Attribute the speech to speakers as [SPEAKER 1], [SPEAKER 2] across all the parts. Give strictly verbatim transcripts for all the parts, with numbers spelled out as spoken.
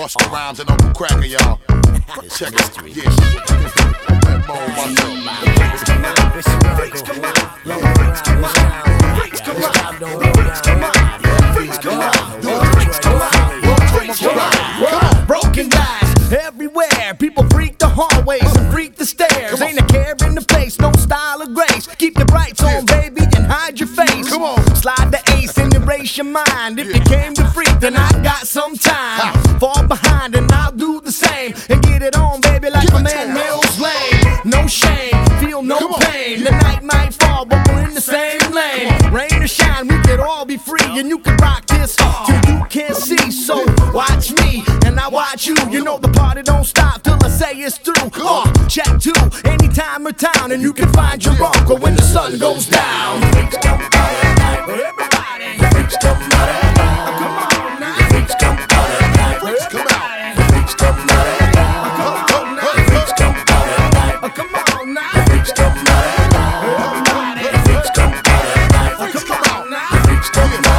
[SPEAKER 1] Busta Rhymes and Uncle Cracker, y'all. Check it. Yeah. That bone, my freaks come out. Freaks come out. Freaks come out. Freaks come out. Freaks come out. Freaks come out. Freaks come out. Freaks come out.
[SPEAKER 2] Broken guys everywhere. People freak the hallways and freak the stairs. Ain't a care in the place, no style or grace. Keep your brights on, baby, and hide your face.
[SPEAKER 1] Come on.
[SPEAKER 2] Slide the ace and erase your mind. If you came to freak, then I got some time. Fall behind and I'll do the same. And get it on, baby, like a man Mills Lane. No shame, feel no pain. The night might fall, but we're in the same lane. Rain or shine, we could all be free. And you can rock this till you can't see. So watch me and I watch you. You know the party don't stop till I say it's through. Uh, check two, anytime or town. And you can find your uncle when the sun goes down. Freaks come out at night. Everybody. Freaks come out at night. Come on now. Freaks come out at night. Freaks come out. Freaks come out at night. Come on now. Freaks come out at night. Come on now. Freaks come out at night. Everybody. Freaks come out at night. Freaks come out now. Freaks come out at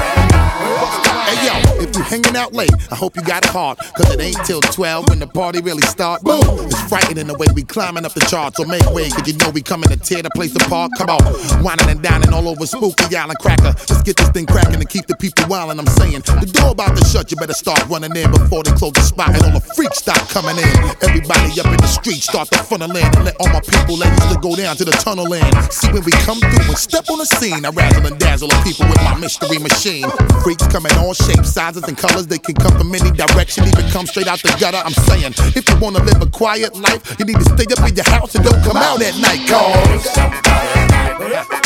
[SPEAKER 2] night.
[SPEAKER 1] Hey yo, if you hanging out late, I hope you got it hard. Cause it ain't till twelve when the party really start. Boom! It's frightening the way we climbing up the charts. So make way, cause you know we coming to tear the place apart. Come on, whining and dining all over Spooky Island Cracker. Let's get this thing cracking and keep the people wildin'. I'm saying, the door about to shut, you better start running in before they close the spot and all the freaks start coming in. Everybody up in the street start to funnel in and let all my people that used to go down to the tunnel in. See when we come through and step on the scene, I razzle and dazzle the people with my mystery machine. Freaks come in all shapes, sizes, and colors. They can come from any direction, even come straight out the gutter. I'm saying, if you wanna live a quiet life, you need to stay up in your house and don't come out at night, cause freaks come out at night.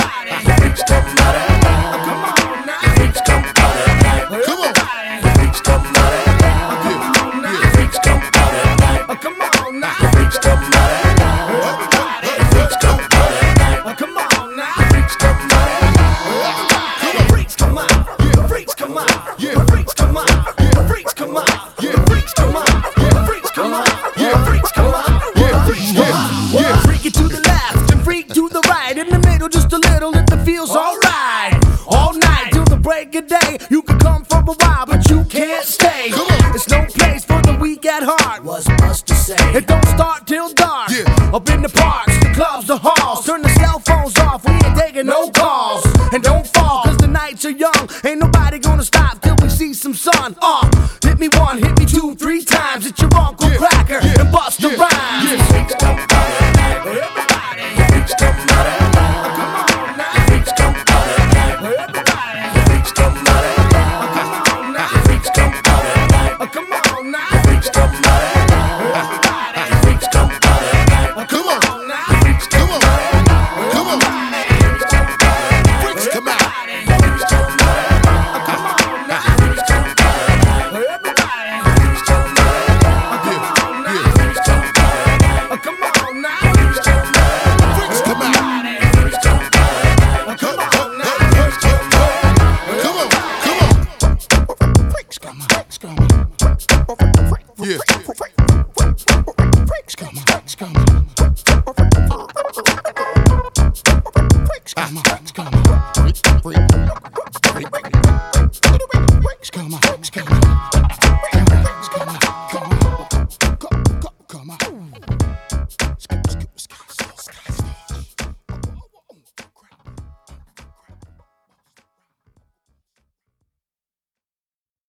[SPEAKER 1] Freaks come out at night. Come on now. Freaks come out at night. Come on. Freaks come out at night. Freaks come out at night. Come on now. Freaks come out at night. Freaks come out at night. Come on now. Freaks come out at night. Freaks come out. Freaks come out. Yeah, freaks come out. Freaks come out. Yeah, freaks come out. Yeah, freaks come out. Yeah, freaks come out. Yeah, freaks come out. Yeah, freak it to the left and freak to the right. In the middle, just a little if it feels alright. All night till the break of day. You can come for a while, but you can't stay. It's no place for the weak at heart. What's Busta say? It don't start till dark. Yeah. Up in the parks, the clubs, the halls. Turn the cell phones off. We ain't taking no calls. And don't fall, cause the nights are young. Ain't nobody gonna stop till we see some sun. Uh, hit me one, hit me two, three times. It's your uncle